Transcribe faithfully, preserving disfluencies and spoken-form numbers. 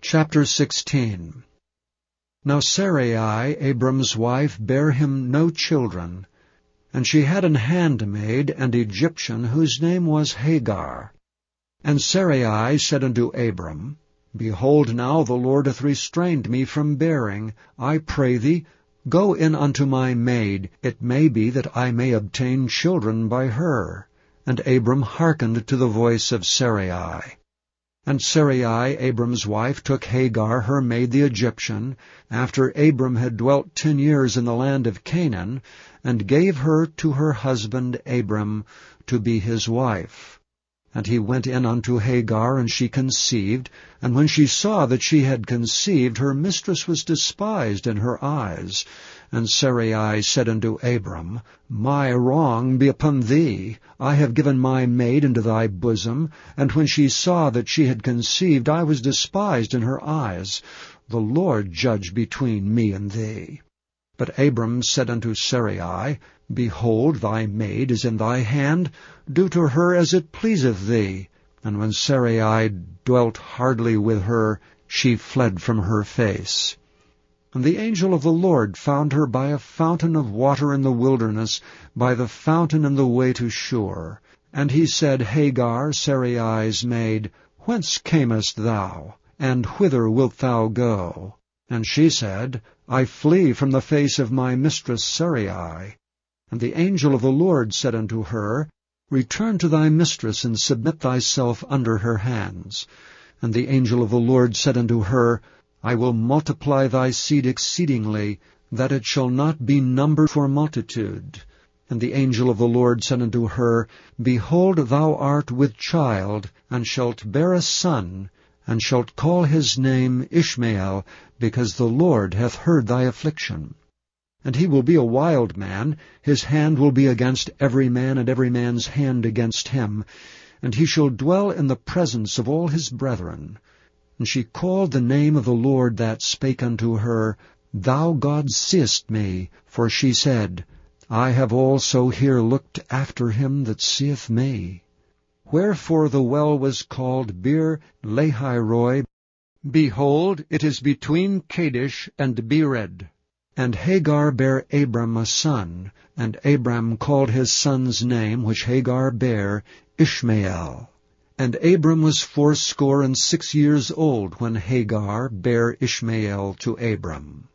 Chapter sixteen. Now Sarai, Abram's wife, bare him no children, and she had an handmaid, an Egyptian, whose name was Hagar. And Sarai said unto Abram, Behold, now the Lord hath restrained me from bearing. I pray thee, go in unto my maid. It may be that I may obtain children by her. And Abram hearkened to the voice of Sarai. And Sarai, Abram's wife, took Hagar, her maid the Egyptian, after Abram had dwelt ten years in the land of Canaan, and gave her to her husband Abram to be his wife. And he went in unto Hagar, and she conceived. And when she saw that she had conceived, her mistress was despised in her eyes. And Sarai said unto Abram, My wrong be upon thee. I have given my maid into thy bosom. And when she saw that she had conceived, I was despised in her eyes. The Lord judge between me and thee. But Abram said unto Sarai, Behold, thy maid is in thy hand. Do to her as it pleaseth thee. And when Sarai dwelt hardly with her, she fled from her face. And the angel of the Lord found her by a fountain of water in the wilderness, by the fountain in the way to Shur. And he said, Hagar, Sarai's maid, whence camest thou, and whither wilt thou go? And she said, I flee from the face of my mistress Sarai. And the angel of the Lord said unto her, Return to thy mistress, and submit thyself under her hands. And the angel of the Lord said unto her, I will multiply thy seed exceedingly, that it shall not be numbered for multitude. And the angel of the Lord said unto her, Behold, thou art with child, and shalt bear a son, and shalt call his name Ishmael, because the Lord hath heard thy affliction. And he will be a wild man, his hand will be against every man, and every man's hand against him, and he shall dwell in the presence of all his brethren. And she called the name of the Lord that spake unto her, Thou God seest me, for she said, I have also here looked after him that seeth me. Wherefore the well was called Bir Lahairoi. Behold, it is between Kadesh and Bered. And Hagar bare Abram a son, and Abram called his son's name, which Hagar bare, Ishmael. And Abram was fourscore and six years old when Hagar bare Ishmael to Abram.